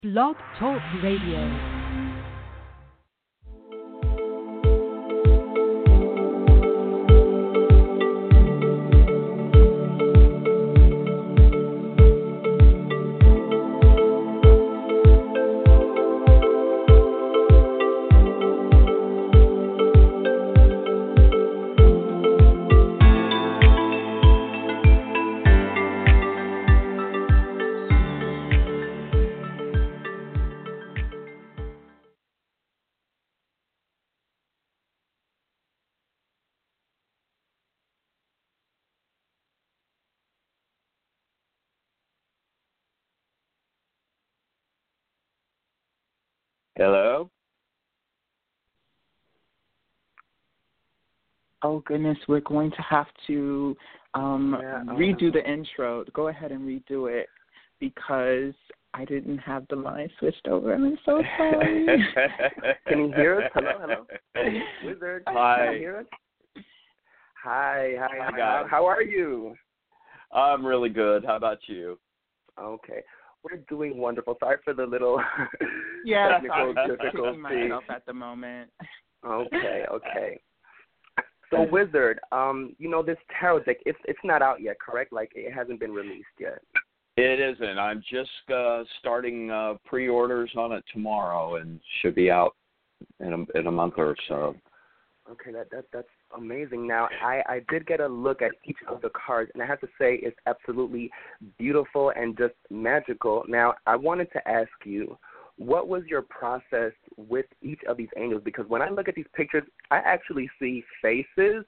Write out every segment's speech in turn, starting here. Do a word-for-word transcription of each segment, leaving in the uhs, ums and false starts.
Blog Talk Radio. Hello? Oh, goodness, we're going to have to um, Yeah, um, redo the intro. Go ahead and redo it because I didn't have the line switched over. I'm so sorry. Can you hear us? Hello, hello. Wizard, Hi. Can you hear us? Hi, hi, hi. Hi, guys. How are you? I'm really good. How about you? Okay. We're doing wonderful. Sorry for the little Yeah, technical sorry, just difficulty. kicking myself at the moment. Okay, okay. So, Wizard, um, you know, this tarot deck, it's it's not out yet, correct? Like, it hasn't been released yet. It isn't. I'm just uh, starting uh, pre-orders on it tomorrow, and should be out in a, in a month or so. Okay, that, that that's amazing. Now, I, I did get a look at each of the cards, and I have to say it's absolutely beautiful and just magical. Now, I wanted to ask you, what was your process with each of these angels? Because when I look at these pictures, I actually see faces.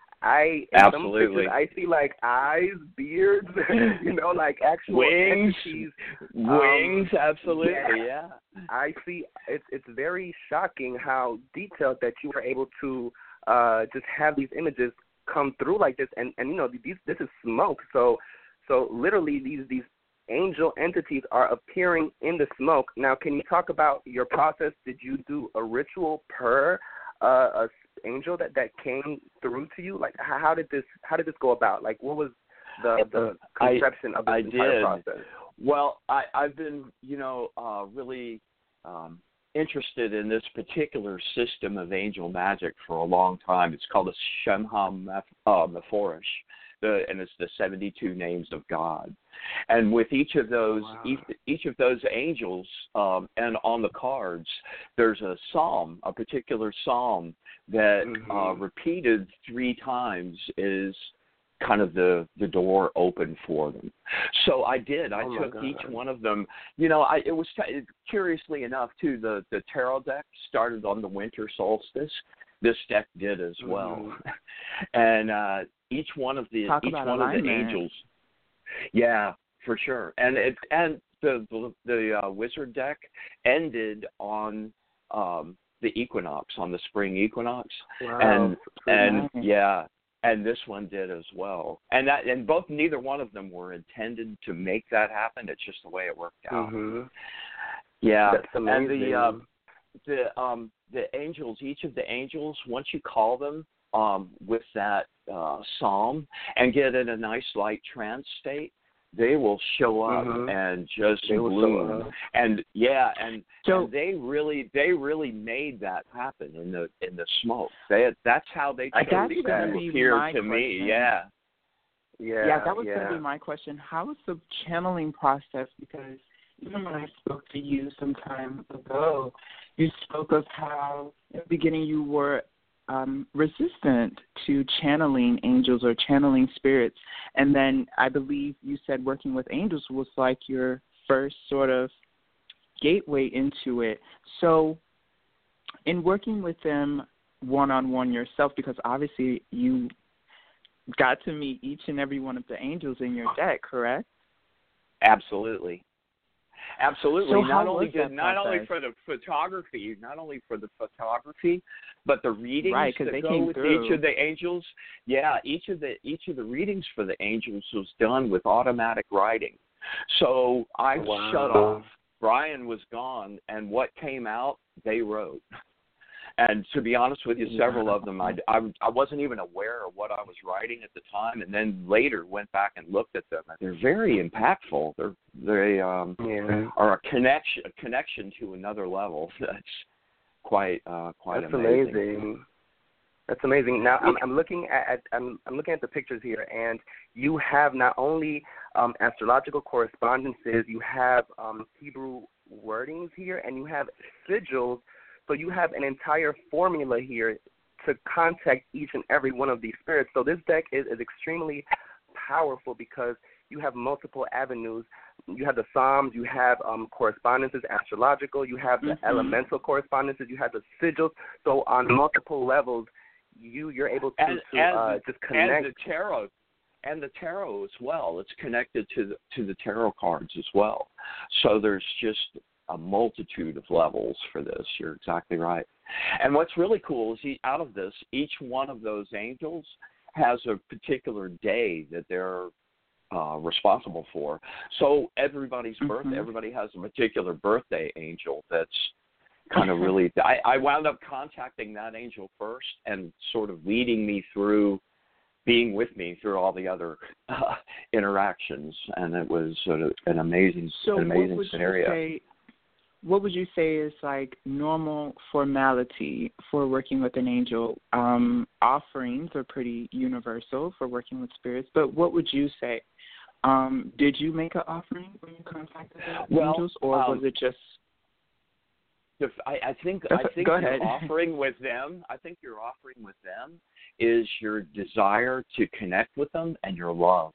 I in Absolutely. Some pictures, I see like eyes, beards, you know, like actual wings, entities. wings. Um, absolutely, yeah. yeah. I see. It's it's very shocking how detailed that you were able to uh, just have these images come through like this, and, and you know these this is smoke. So so literally these these angel entities are appearing in the smoke. Now, can you talk about your process? Did you do a ritual per uh, a angel that, that came through to you? Like, how, how did this how did this go about? Like, what was the the conception I, of this I entire did. process? Well, I, I've been, you know, uh, really um, interested in this particular system of angel magic for a long time. It's called the Shemha uh, Mephorish, the, and it's the seventy-two names of God. And with each of those, Wow. each, each of those angels, um, and on the cards, there's a psalm, a particular psalm that mm-hmm. uh, repeated three times is kind of the, the door open for them. So I did. I oh took each one of them. You know, I it was curiously enough too. The the tarot deck started on the winter solstice. This deck did as well, mm-hmm. and uh, each one of the Talk each about one alignment. of the angels. Yeah, for sure. And it and the the, the uh, wizard deck ended on um, the equinox, on the spring equinox, Wow. and and nice. yeah. And this one did as well, and that and both neither one of them were intended to make that happen. It's just the way it worked out. Mm-hmm. Yeah, That's amazing. and the um, the um, the angels, each of the angels, once you call them um, with that uh, psalm and get in a nice light trance state, they will show up mm-hmm. and just they bloom. And yeah, and, So, and they really they really made that happen in the in the smoke. They that's how they I chose can see to that. appear my to me. question. Yeah. Yeah, yeah, that was yeah. going to be my question. How was the channeling process? Because even when I spoke to you some time ago, you spoke of how in the beginning you were um, resistant to channeling angels or channeling spirits. And then I believe you said working with angels was like your first sort of gateway into it. So in working with them one-on-one yourself, because obviously you got to meet each and every one of the angels in your deck, correct? Absolutely. Absolutely. So not how only was did that not only process? for the photography, not only for the photography, but the readings Right, 'cause that they go came with through. each of the angels. Yeah, each of the each of the readings for the angels was done with automatic writing. So I Wow. shut off. Brian was gone, and what came out, they wrote. And to be honest with you, several of them, I, I, I wasn't even aware of what I was writing at the time, and then later went back and looked at them. They're very impactful. They're, they um, yeah. are a connection, a connection to another level. That's quite, uh, quite That's amazing. amazing. That's amazing. Now I'm, I'm looking at I'm, I'm looking at the pictures here, and you have not only um, astrological correspondences, you have um, Hebrew wordings here, and you have sigils. So you have an entire formula here to contact each and every one of these spirits. So this deck is, is extremely powerful because you have multiple avenues. You have the Psalms, you have um, correspondences, astrological, you have the mm-hmm. elemental correspondences, you have the sigils. So on multiple levels, you you're able to, and, to and uh, the, just connect. And the tarot, and the tarot as well. It's connected to the, to the tarot cards as well. So there's just a multitude of levels for this. You're exactly right. And what's really cool is he, out of this, each one of those angels has a particular day that they're uh, responsible for. So everybody's mm-hmm. birthday, everybody has a particular birthday angel that's kind of really, I, I wound up contacting that angel first and sort of leading me through, being with me through all the other uh, interactions, and it was sort of an amazing, so an amazing what would scenario. You say, what would you say is like normal formality for working with an angel? Um, offerings are pretty universal for working with spirits, but what would you say? Um, did you make an offering when you contacted the well, angels, or um, was it just? I, I think I think Go your ahead. offering with them. I think your offering with them is your desire to connect with them and your love.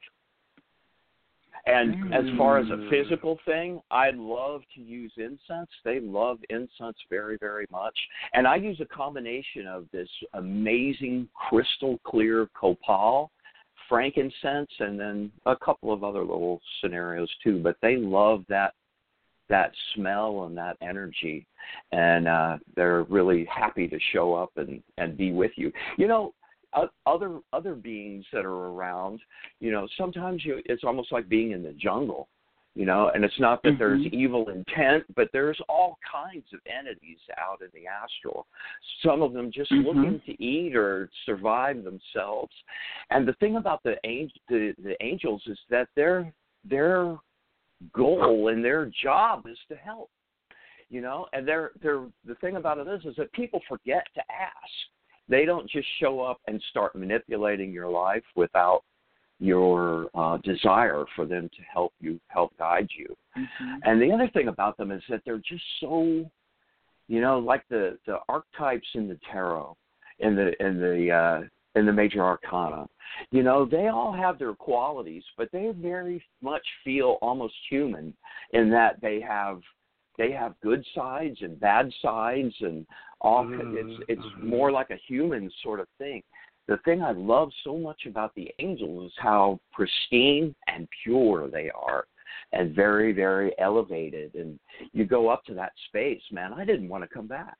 And mm. as far as a physical thing, I love to use incense. They love incense very, very much. And I use a combination of this amazing crystal clear copal, frankincense, and then a couple of other little scenarios too. But they love that that smell and that energy, and uh, they're really happy to show up and, and be with you. You know, other other beings that are around, you know, sometimes you it's almost like being in the jungle, you know, and it's not that mm-hmm. there's evil intent, but there's all kinds of entities out in the astral. Some of them just mm-hmm. looking to eat or survive themselves. And the thing about the angel, the, the angels is that their their goal and their job is to help, you know, and they're they're the thing about it is is that people forget to ask. They don't just show up and start manipulating your life without your uh, desire for them to help you, help guide you. Mm-hmm. And the other thing about them is that they're just so, you know, like the, the archetypes in the tarot, in the in the uh, in the major arcana. You know, they all have their qualities, but they very much feel almost human in that they have they have good sides and bad sides, and all. Mm-hmm. It's it's mm-hmm. more like a human sort of thing. The thing I love so much about the angels is how pristine and pure they are, and very, very elevated. And you go up to that space, man. I didn't want to come back.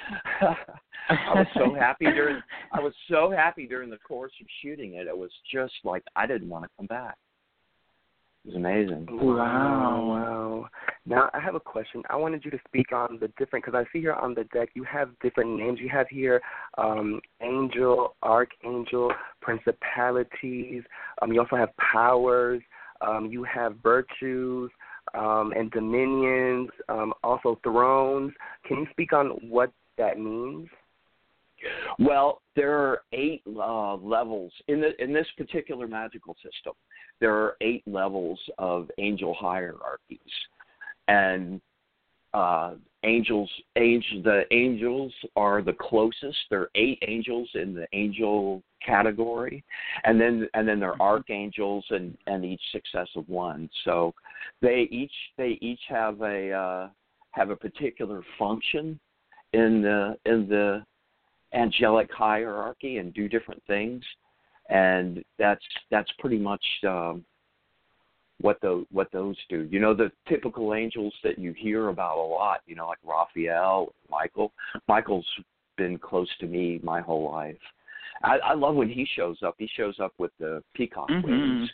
I was so happy during. I was so happy during the course of shooting it. It was just like I didn't want to come back. It was amazing. Wow, wow. Now I have a question. I wanted you to speak on the different, because I see here on the deck you have different names. You have here um, angel, archangel, principalities. Um, you also have powers. Um, you have virtues um, and dominions. Um, also thrones. Can you speak on what that means? Well, there are eight uh, levels in the in this particular magical system. There are eight levels of angel hierarchies, and uh, angels, angel, the angels are the closest. There are eight angels in the angel category, and then and then there are archangels and, and each successive one. So they each they each have a uh, have a particular function in the in the angelic hierarchy and do different things, and that's that's pretty much um, what the what those do. You know, the typical angels that you hear about a lot. You know, like Raphael, Michael. Michael's been close to me my whole life. I, I love when he shows up. He shows up with the peacock mm-hmm. wings.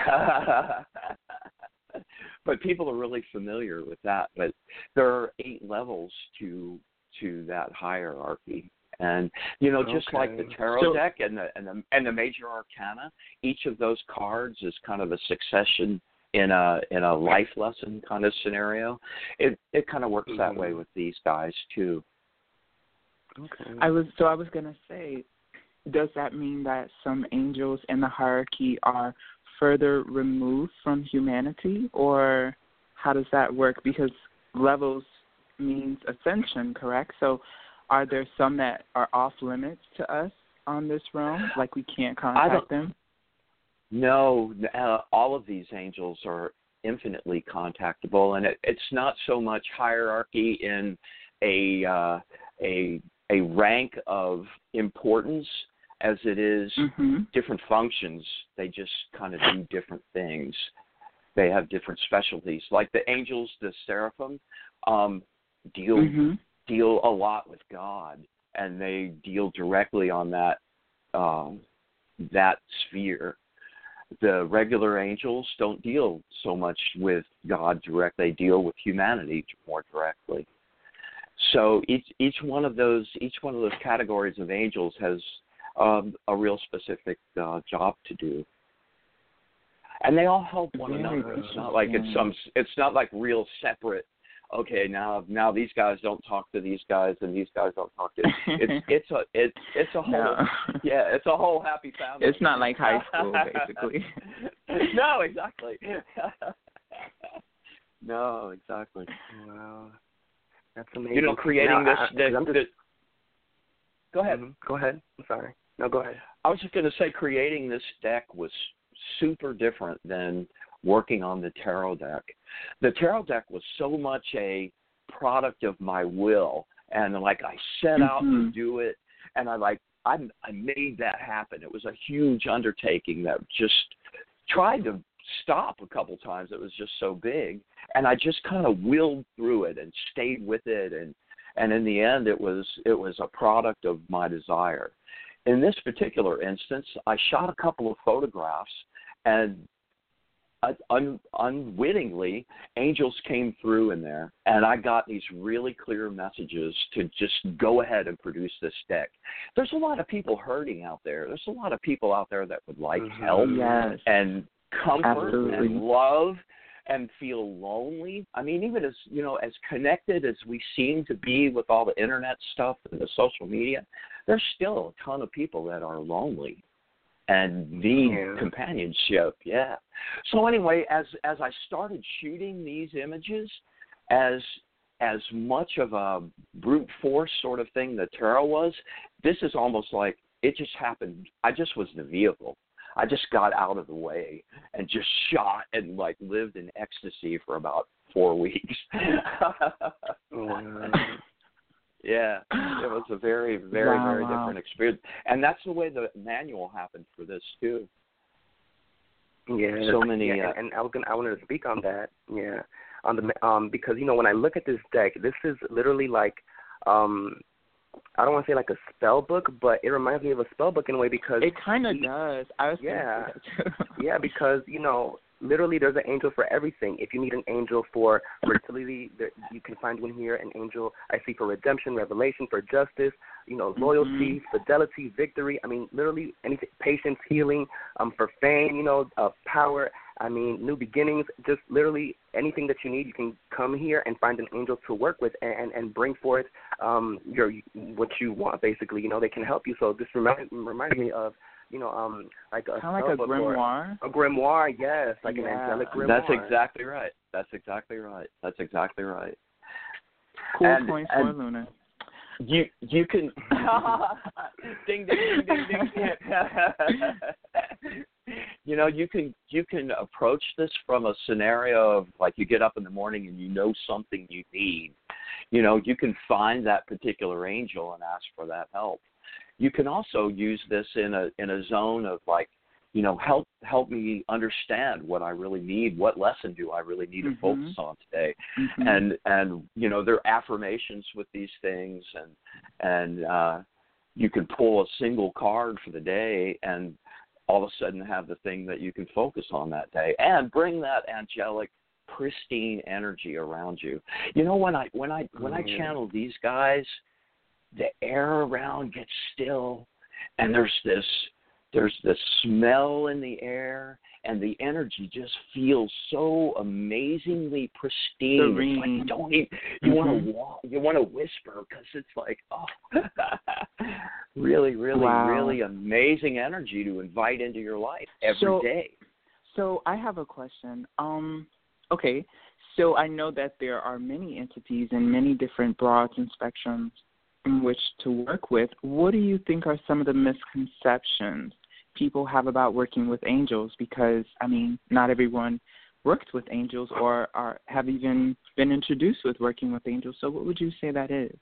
But people are really familiar with that. But there are eight levels to to that hierarchy. And you know, just okay. like the tarot So- deck and the and the and the major arcana, each of those cards is kind of a succession in a in a life lesson kind of scenario. It it kind of works that way with these guys too. Okay. I was so I was gonna say, does that mean that some angels in the hierarchy are further removed from humanity, or how does that work? Because levels means ascension, correct? So are there some that are off limits to us on this realm, like we can't contact them? No, uh, all of these angels are infinitely contactable, and it, it's not so much hierarchy in a uh, a a rank of importance as it is Mm-hmm. different functions. They just kind of do different things. They have different specialties. Like the angels, the seraphim, um, deal Mm-hmm. deal a lot with God, and they deal directly on that um, that sphere. The regular angels don't deal so much with God directly; they deal with humanity more directly. So each each one of those each one of those categories of angels has um, a real specific uh, job to do, and they all help one Very another. It's not like it's some. It's not like real separate. Okay, now now these guys don't talk to these guys, and these guys don't talk to. It's it's a it's it's a whole No. yeah it's a whole happy family. It's not like high school, basically. No, exactly. No, exactly. Wow. That's amazing. You know, creating Now, this. I, this, I'm just, this go ahead. Mhm. Go ahead. I'm sorry. No, go ahead. I was just going to say, creating this deck was super different than working on the tarot deck. The tarot deck was so much a product of my will, and like I set out Mm-hmm. to do it, and I like I I made that happen. It was a huge undertaking that just tried to stop a couple times. It was just so big, and I just kind of willed through it and stayed with it, and and in the end, it was it was a product of my desire. In this particular instance, I shot a couple of photographs, and un, unwittingly, angels came through in there, and I got these really clear messages to just go ahead and produce this deck. There's a lot of people hurting out there. There's a lot of people out there that would like Mhm. help Yes. and comfort Absolutely. and love and feel lonely. I mean, even as, you know, as connected as we seem to be with all the internet stuff and the social media, there's still a ton of people that are lonely and need Yeah. companionship. Yeah. So anyway, as as I started shooting these images, as as much of a brute force sort of thing that tarot was, this is almost like it just happened. I just was the vehicle. I just got out of the way and just shot and like lived in ecstasy for about four weeks. Wow. Yeah, it was a very, very, Wow, very wow. different experience, and that's the way the manual happened for this too. Yeah. So many, Yeah, uh, and, and I was gonna, I wanted to speak on that. Yeah, on the um because you know when I look at this deck, this is literally like um I don't want to say like a spell book, but it reminds me of a spell book in a way because It kind of does. I was Yeah. thinking that too. yeah, because you know literally there's an angel for everything. If you need an angel for fertility, there, you can find one here. An angel I see for redemption, revelation, for justice, you know, loyalty, Mm-hmm. fidelity, victory. I mean, literally anything, patience, healing, um, for fame, you know, uh, power. I mean, new beginnings. Just literally anything that you need, you can come here and find an angel to work with and and, and bring forth um your what you want. Basically, you know, they can help you. So this reminds reminds me of. You know, um, like a Kind of like a spell book or- grimoire. a grimoire, yes, like an Yeah. angelic grimoire. That's exactly right. That's exactly right. That's exactly right. Cool And- points and- for Luna. You you can ding ding ding ding ding. You know, you can you can approach this from a scenario of like you get up in the morning and you know something you need. You know, you can find that particular angel and ask for that help. You can also use this in a in a zone of like, you know, help help me understand what I really need. What lesson do I really need Mhm. to focus on today? Mhm. And and you know, there are affirmations with these things, and and uh, you can pull a single card for the day, and all of a sudden have the thing that you can focus on that day, and bring that angelic, pristine energy around you. You know, when I when I when I Mhm. channel these guys, the air around gets still, and there's this there's this smell in the air, and the energy just feels so amazingly pristine. Serene. It's like you don't even, you mm-hmm. want to walk, you want to whisper because it's like, oh, really, really, wow. really amazing energy to invite into your life every so, day. So I have a question. Um, okay, so I know that there are many entities and many different broads and spectrums in which to work with. What do you think are some of the misconceptions people have about working with angels? Because, I mean, not everyone worked with angels or are, have even been introduced with working with angels. So what would you say that is?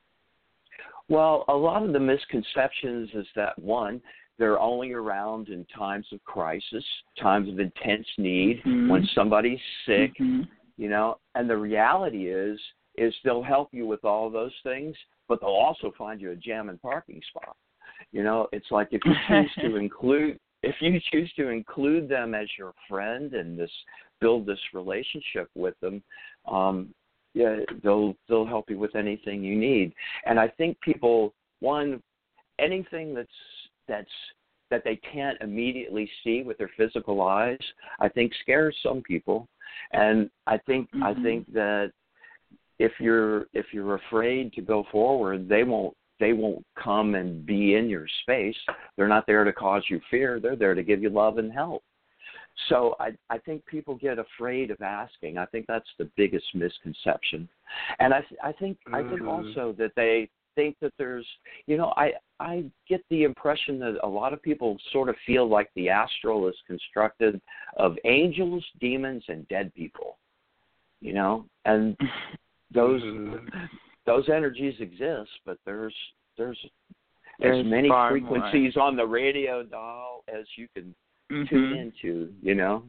Well, a lot of the misconceptions is that, one, they're only around in times of crisis, times of intense need, mm-hmm. when somebody's sick, mm-hmm. you know, and the reality is, is they'll help you with all those things, but they'll also find you a jamming parking spot. You know, it's like if you choose to include, if you choose to include them as your friend and this build this relationship with them, um, yeah, they'll they'll help you with anything you need. And I think people, one, anything that's that's that they can't immediately see with their physical eyes, I think scares some people. And I think mm-hmm. I think that if you're if you're afraid to go forward, they won't they won't come and be in your space. They're not there to cause you fear. They're there to give you love and help. So I, I think people get afraid of asking. I think that's the biggest misconception. And I, I think mm-hmm. I think also that they think that there's, you know, I, I get the impression that a lot of people sort of feel like the astral is constructed of angels, demons, and dead people, you know, and those mm-hmm. those energies exist, but there's there's, there's as many frequencies more on the radio dial as you can mm-hmm. tune into, you know.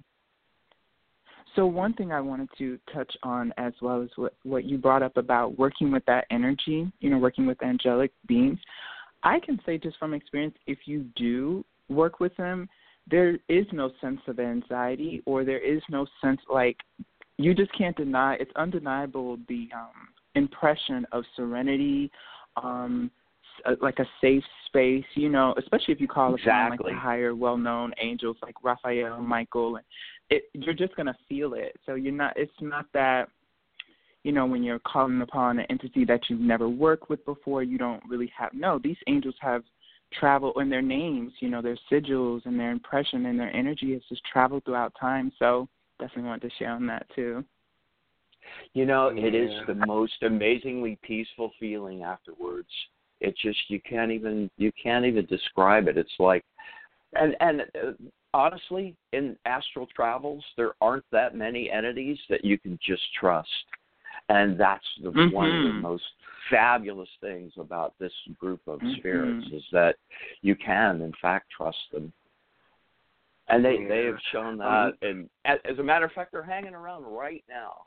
So one thing I wanted to touch on as well is what, what you brought up about working with that energy, you know, working with angelic beings. I can say just from experience, if you do work with them, there is no sense of anxiety or there is no sense like you just can't deny, it's undeniable the um, impression of serenity, um, like a safe space, you know, especially if you call exactly. upon like the higher well-known angels like Raphael, Michael, and it, you're just going to feel it. So you're not, it's not that, you know, when you're calling upon an entity that you've never worked with before, you don't really have, no, these angels have traveled in their names, you know, their sigils and their impression and their energy has just traveled throughout time. So definitely wanted to share on that too. You know, yeah. it is the most amazingly peaceful feeling afterwards. It just, you can't even, you can't even describe it. It's like, and, and uh, honestly, in astral travels, there aren't that many entities that you can just trust. And that's the, mm-hmm. one of the most fabulous things about this group of mm-hmm. spirits is that you can, in fact, trust them. And they, yeah. they have shown that. Um, and as a matter of fact, they're hanging around right now.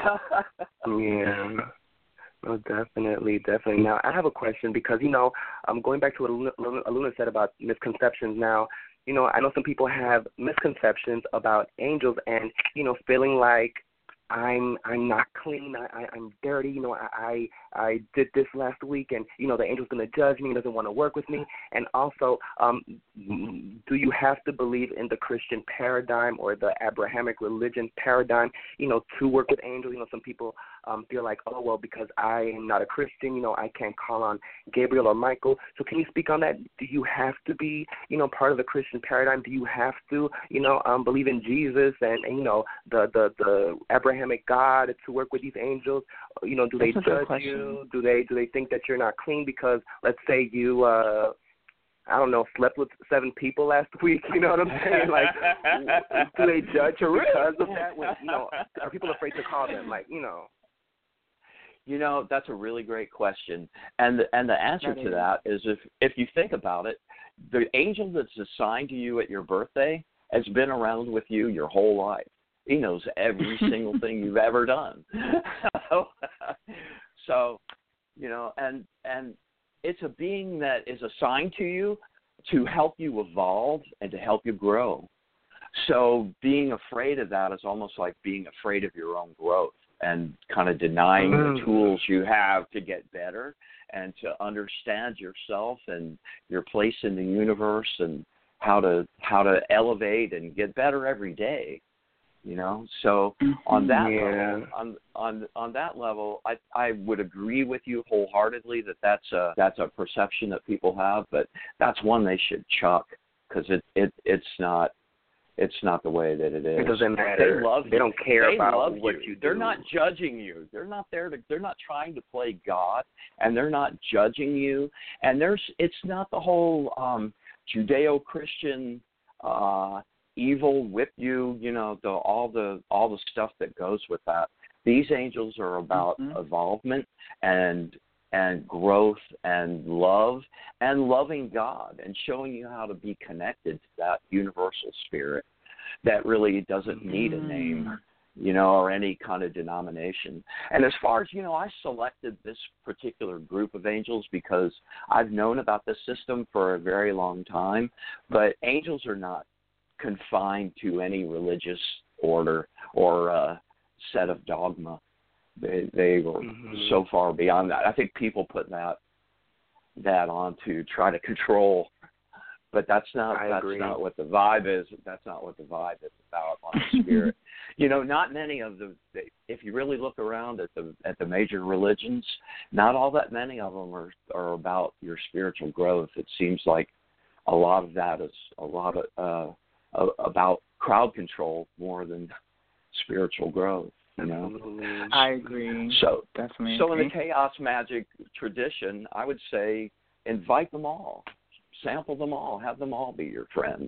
yeah. Oh, definitely, definitely. Now, I have a question because, you know, um, going back to what Aluna, Aluna said about misconceptions now, you know, I know some people have misconceptions about angels and, you know, feeling like I'm I'm not clean, I, I, I'm dirty, you know, I, I I did this last week and, you know, the angel's going to judge me and doesn't want to work with me. And also, um, do you have to believe in the Christian paradigm or the Abrahamic religion paradigm, you know, to work with angels? You know, some people um, feel like, oh, well, because I am not a Christian, you know, I can't call on Gabriel or Michael. So can you speak on that? Do you have to be, you know, part of the Christian paradigm? Do you have to, you know, um, believe in Jesus and, and, you know, the, the, the Abrahamic God to work with these angels? You know, do they That's judge you? Do they do they think that you're not clean because, let's say, you, uh, I don't know, slept with seven people last week? You know what I'm saying? Like, do they judge you because of that? When, you know, are people afraid to call them? Like, you know. You know, that's a really great question. And the, and the answer that to is. that is if, if you think about it, the angel that's assigned to you at your birthday has been around with you your whole life. He knows every single thing you've ever done. So, you know, and and it's a being that is assigned to you to help you evolve and to help you grow. So being afraid of that is almost like being afraid of your own growth. and kind of denying Mm. the tools you have to get better and to understand yourself and your place in the universe and how to how to elevate and get better every day. You know, so on that Yeah. level, on on on that level, I I would agree with you wholeheartedly that that's a that's a perception that people have, but that's one they should chuck because it it it's not it's not the way that it is. It doesn't matter. They love you. They don't care They about love what you. you do. They're not judging you. They're not there to. They're not trying to play God, and they're not judging you. And there's it's not the whole um, Judeo-Christian. Uh, evil whip you, you know, the all the all the stuff that goes with that. These angels are about Mm-hmm. involvement and and growth and love and loving God and showing you how to be connected to that universal spirit that really doesn't need a name, you know, or any kind of denomination. And as far as, you know, I selected this particular group of angels because I've known about this system for a very long time, but angels are not confined to any religious order or uh, set of dogma. They they were Mm-hmm. so far beyond that. I think people put that that on to try to control, but that's not I that's agree. not what the vibe is. That's not what the vibe is about on the spirit. You know, not many of the. If you really look around at the at the major religions, not all that many of them are are about your spiritual growth. It seems like a lot of that is a lot of. Uh, about crowd control more than spiritual growth, you know. Absolutely. I agree. So, Definitely. so in the agree. chaos magic tradition, I would say invite them all, sample them all, have them all be your friends.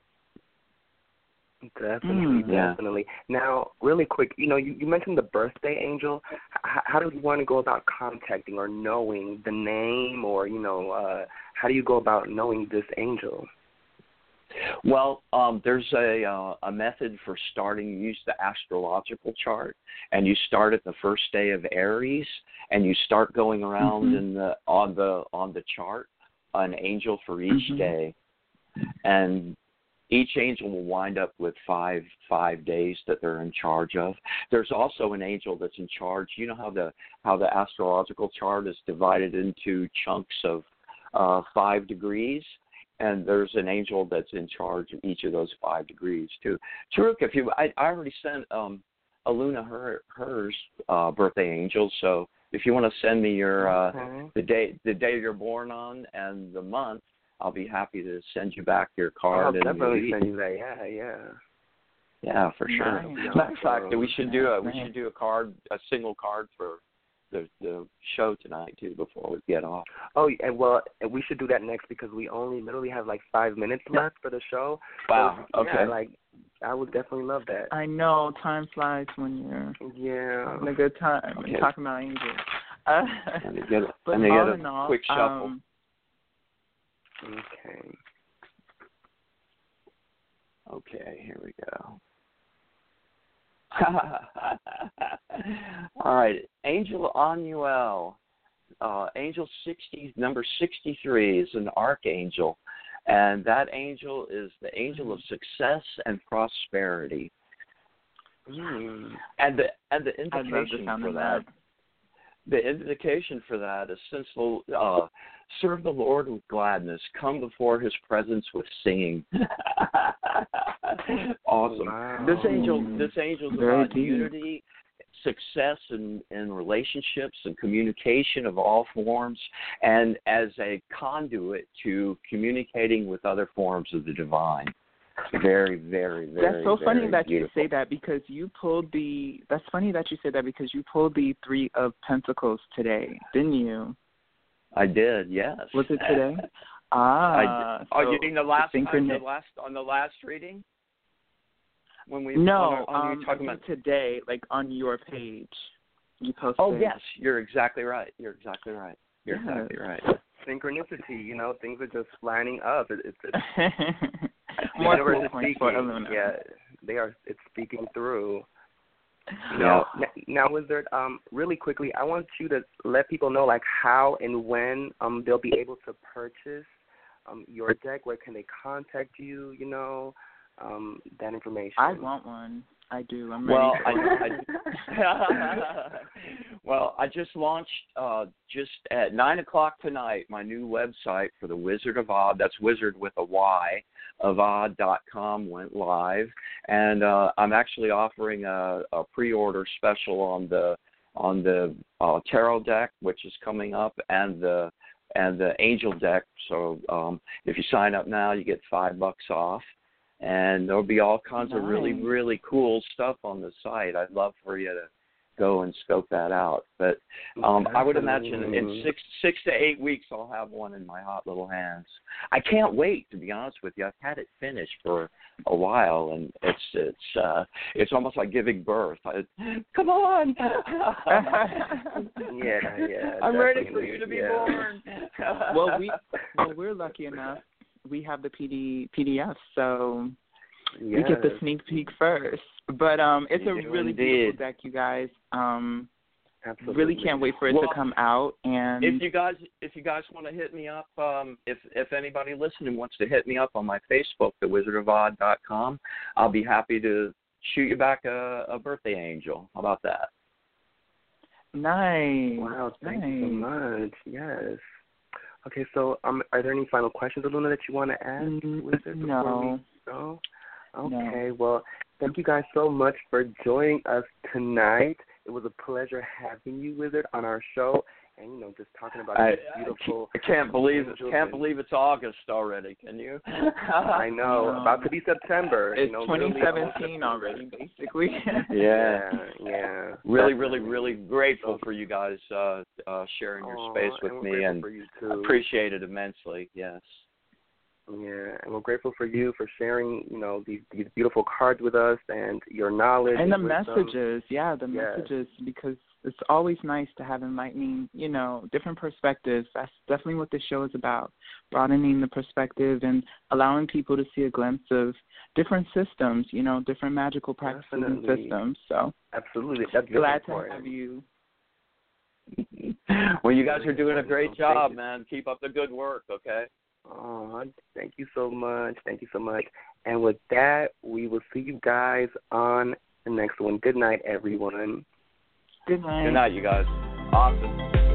Definitely, Mm. Yeah. definitely. Now, really quick, you know, you, you mentioned the birthday angel. H- how do you want to go about contacting or knowing the name, or you know, uh, how do you go about knowing this angel? Well, um, there's a uh, a method for starting. You use the astrological chart, and you start at the first day of Aries, and you start going around Mhm. in the on the on the chart, an angel for each Mhm. day, and each angel will wind up with five five days that they're in charge of. There's also an angel that's in charge. You know how the how the astrological chart is divided into chunks of uh, five degrees. And there's an angel that's in charge of each of those five degrees too. Taruk, if you, I, I already sent um, Aluna her hers uh, birthday angel. So if you want to send me your uh, Okay. the day the day you're born on and the month, I'll be happy to send you back your card. I'll and definitely your- send you that. Yeah, yeah. Yeah, for sure. Nice. Matter of fact, we should do a we Nice. should do a card, a single card for the the show tonight too before we get off. Oh, and well, and we should do that next because we only literally have like five minutes left for the show. Wow. So, Okay. Yeah, like I would definitely love that. I know time flies when you're Yeah. having a good time Okay. and talking about angels. Uh, And they get, but and they all get in a all, quick shuffle. um, Okay. Okay, here we go. All right, Angel Anuel, uh, Angel sixty, number sixty-three is an archangel, and that angel is the angel of success and prosperity. Mm. And the and the I'd love the indication sound for of that, the indication for that is since the uh, serve the Lord with gladness, come before His presence with singing. Awesome. Wow. This angel, this angel's Very about deep. unity, success in, in relationships and communication of all forms, and as a conduit to communicating with other forms of the divine. Very, very, very. That's so funny very that beautiful. you say that because you pulled the. That's funny that you say that because you pulled the Three of Pentacles today, didn't you? I did, yes. Was it today? Ah. I, oh, so you mean the last time, synchronis- the last on the last reading? When we No, on, our, on um, you talking I about think today, like on your page, you posted. Oh yes, you're exactly right. You're exactly right. You're Yes. exactly right. Synchronicity, you know, things are just lining up. It, it's, it's the More universe cool is points for speaking. Aluna. Yeah, they are. It's speaking through. You Yeah. know, n- now, Wizard, um, really quickly, I want you to let people know, like, how and when um they'll be able to purchase um your deck. Where can they contact you? You know, um, that information. I want one. I do. I'm ready. Well, for I, it. I well, I just launched uh, just at nine o'clock tonight my new website for the Wizard of Odd. That's Wizard with a Y of odd dot com went live, and uh, I'm actually offering a, a pre-order special on the on the uh, tarot deck, which is coming up, and the and the angel deck. So um, if you sign up now, you get five bucks off. And there'll be all kinds nice. of really, really cool stuff on the site. I'd love for you to go and scope that out. But um, I would imagine in six six to eight weeks I'll have one in my hot little hands. I can't wait, to be honest with you. I've had it finished for a while, and it's it's uh, it's almost like giving birth. I, Come on! yeah, yeah. I'm ready for you to be yeah. born. well, we well we're lucky enough. We have the P D, P D F, so yes. we get the sneak peek first. But um, it's You a do really indeed. beautiful deck, you guys. Um, Absolutely. Really can't wait for it well, to come out. And if you guys, if you guys want to hit me up, um, if if anybody listening wants to hit me up on my Facebook, the wizard of odd dot com, I'll be happy to shoot you back a, a birthday angel. How about that? Nice. Wow, thank nice. you so much. Yes. Okay, so um, are there any final questions, Aluna, that you want to ask? Mm, no. No. Okay, no. well, thank you guys so much for joining us tonight. It was a pleasure having you, Wizard, on our show, and you know, just talking about I, this beautiful. I can't believe angels can't and- believe it's August already. Can you? I know, No. about to be September. It's you know, twenty really- seventeen already, basically. Yeah. yeah. Really, really, really grateful for you guys uh, uh, sharing your Aw, space with and we're me, grateful and for you too. appreciate it immensely. Yes. Yeah, and we're grateful for you for sharing, you know, these these beautiful cards with us and your knowledge And the wisdom. messages, yeah, the Yes. messages, because it's always nice to have enlightening, you know, different perspectives. That's definitely what the show is about, broadening the perspective and allowing people to see a glimpse of different systems, you know, different magical practices Definitely. and systems. So Absolutely, that's very glad important. to have you. Well, you guys are doing a great Thank job, you. man. Keep up the good work, okay? Oh, thank you so much. Thank you so much. And with that, we will see you guys on the next one. Good night, everyone. Good night. Good night, you guys. Awesome.